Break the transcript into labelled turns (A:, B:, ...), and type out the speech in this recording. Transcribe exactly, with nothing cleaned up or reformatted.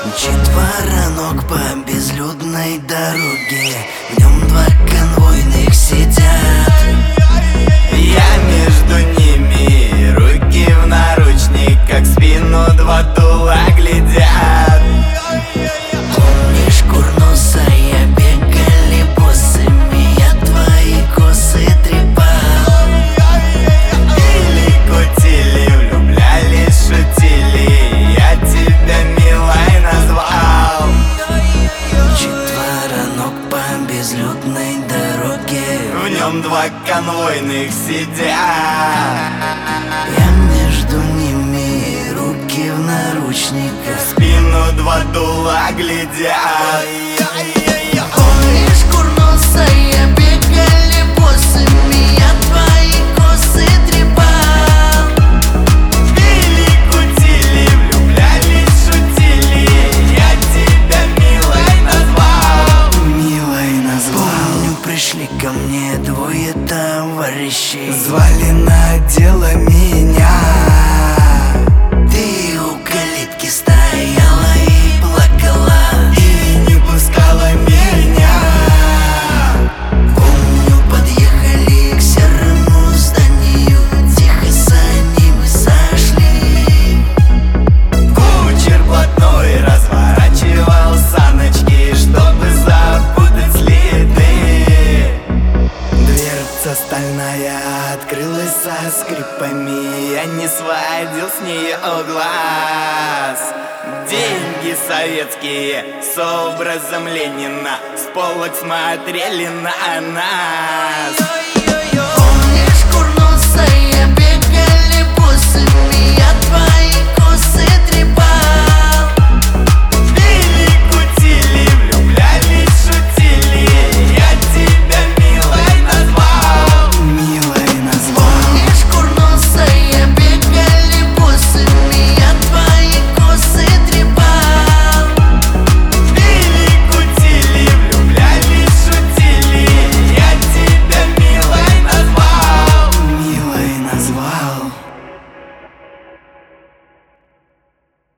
A: Четвероног по безлюдной дороге, в нем два конвойных сидят.
B: Я между ними, руки в наручниках, в спину два дула глядят.
A: Помнишь, курносая, бегали босыми, я твои косы трепал.
B: Пили, кутили, влюблялись, шутили, я тебя милой назвал.
A: Четвероног по безлюдной дороге,
B: В нем два конвойных сидят.
A: я между ними, руки в наручниках,
B: В спину два дула глядят.
A: помнишь, курносая, бегали босыми, я твои косы трепал.
B: Пили, кутили, влюблялись, шутили, я тебя милой назвал.
A: Милой назвал. Помню, пришли ко мне двое товарищей,
B: Звали на дело меня.
A: ты у калитки стояла и плакала,
B: И не пускала меня.
A: помню, подъехали к серому зданию, тихо за ним сошли.
B: Кучер блатной разворачивал саночки, чтобы запутать следы. Дверца стальная открылась со скрипами, я не сводил с нее глаз. Деньги советские с образом Ленина с полок смотрели на нас.